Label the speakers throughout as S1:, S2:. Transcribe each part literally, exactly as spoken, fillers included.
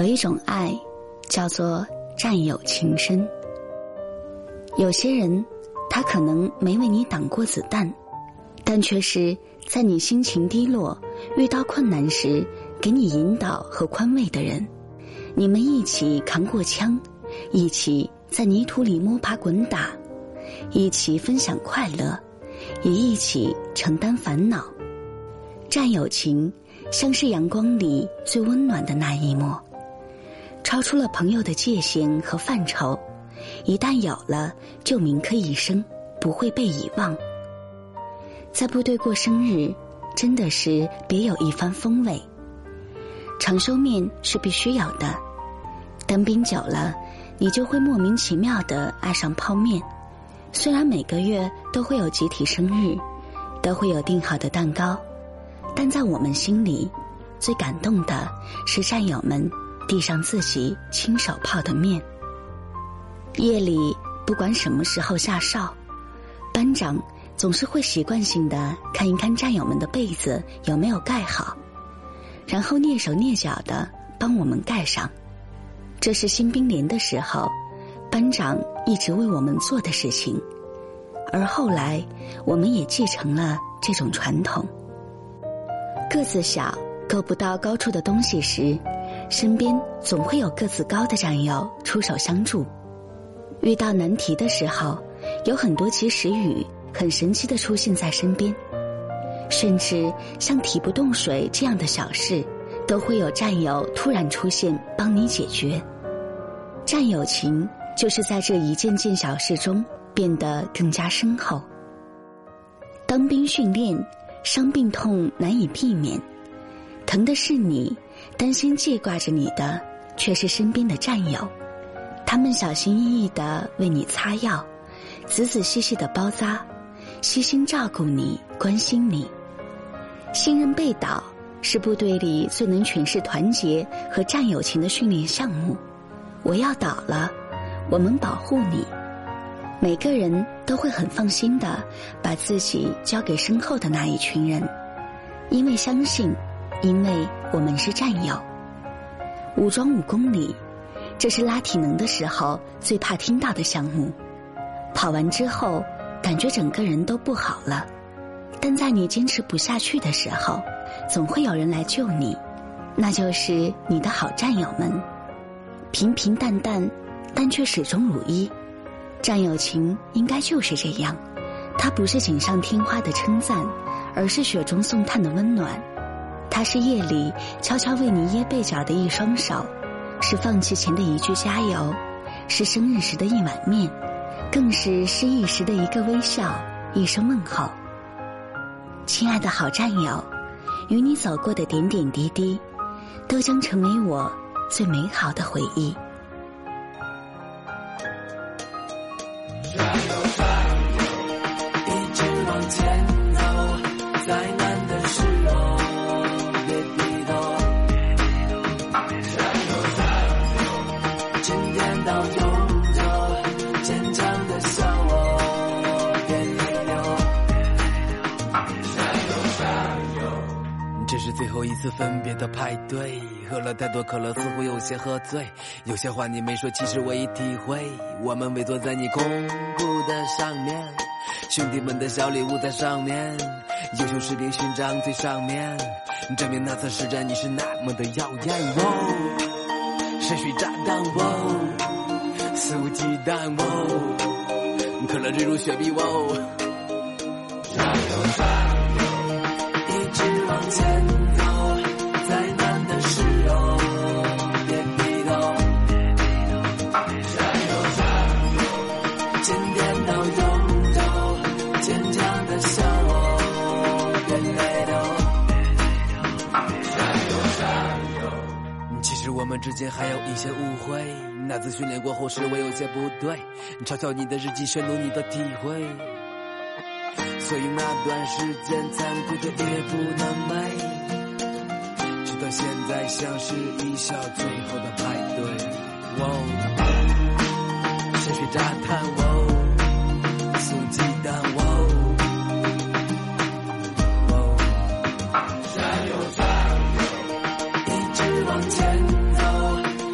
S1: 一种爱叫做战友情深。有些人他可能没为你挡过子弹，但却是在你心情低落遇到困难时给你引导和宽慰的人。你们一起扛过枪，一起在泥土里摸爬滚打，一起分享快乐，也一起承担烦恼。战友情像是阳光里最温暖的那一抹，超出了朋友的界限和范畴，一旦有了就铭刻一生，不会被遗忘。在部队过生日真的是别有一番风味。长寿面是必须有的，当兵久了你就会莫名其妙地爱上泡面。虽然每个月都会有集体生日，都会有订好的蛋糕，但在我们心里最感动的是战友们递上自己亲手泡的面。夜里不管什么时候下哨，班长总是会习惯性地看一看战友们的被子有没有盖好，然后蹑手蹑脚地帮我们盖上。这是新兵连的时候班长一直为我们做的事情，而后来我们也继承了这种传统。个子小够不到高处的东西时，身边总会有个子高的战友出手相助。遇到难题的时候，有很多及时雨很神奇地出现在身边，甚至像提不动水这样的小事都会有战友突然出现帮你解决。战友情就是在这一件件小事中变得更加深厚。当兵训练，伤病痛难以避免，疼的是你，担心记挂着你的却是身边的战友。他们小心翼翼地为你擦药，仔仔细细地包扎，悉心照顾你，关心你。信任被倒是部队里最能诠释团结和战友情的训练项目。我要倒了，我们保护你。每个人都会很放心地把自己交给身后的那一群人，因为相信，因为我们是战友。武装五公里，这是拉体能的时候最怕听到的项目。跑完之后感觉整个人都不好了，但在你坚持不下去的时候，总会有人来救你，那就是你的好战友们。平平淡淡，但却始终如一。战友情应该就是这样，它不是锦上添花的称赞，而是雪中送炭的温暖。它是夜里悄悄为你掖被角的一双手，是放弃前的一句加油，是生日时的一碗面，更是失意时的一个微笑，一声问候。亲爱的好战友，与你走过的点点滴滴，都将成为我最美好的回忆。
S2: 加油加油，一直往前走，再难的时候别低头。加油加油，今天到永久，坚强的笑我别泪流。加油加油，这是最后一次分别的派对，喝了太多可乐，似乎有些喝醉。有些话你没说，其实我已体会。我们围坐在你空铺的上面，兄弟们的小礼物在上面，优秀士兵勋章最上面，证明那次实战你是那么的耀眼。哦，深水炸弹，哦，肆无忌惮，哦，可乐坠入雪碧，哦，加油加油，一直往前走，再难的时候别低头。加油加油，今天到永久，坚强的笑我别泪流。加油加油，其实我们之间还有一些误会，那次训练过后是我有些不对，嘲笑你的日记，宣读你的体会，所以那段时间残酷的也不能美，直到现在像是一笑最后的派对。哦，深水炸弹，哦，肆无忌惮，哦，哦，加油加油，一直往前走，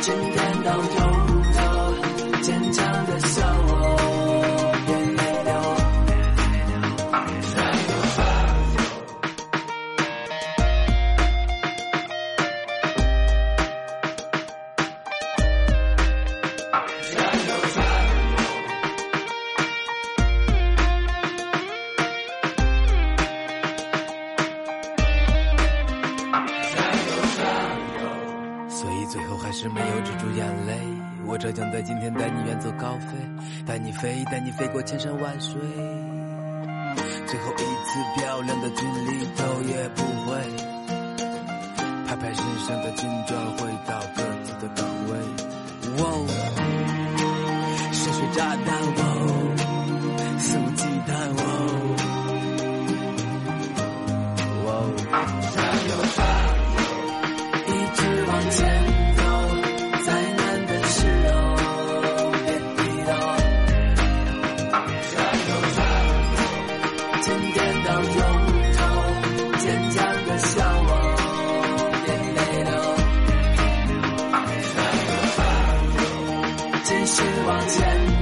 S2: 今天到永久，坚强的笑我，别泪流。
S3: 所以最后还是没有止住眼泪，我这将在今天带你远走高飞，带你飞，带你飞过千山万水，最后一次漂亮的经历头也不回，拍拍身上的金砖，回到各自的岗位。哦，深水炸弹，哦，肆无忌惮，哦，哦，加油加油，
S2: 一直往前走，再难的时候别低头。加油加油，今天到永久，坚强的笑我，别泪流。加油加油，继续往前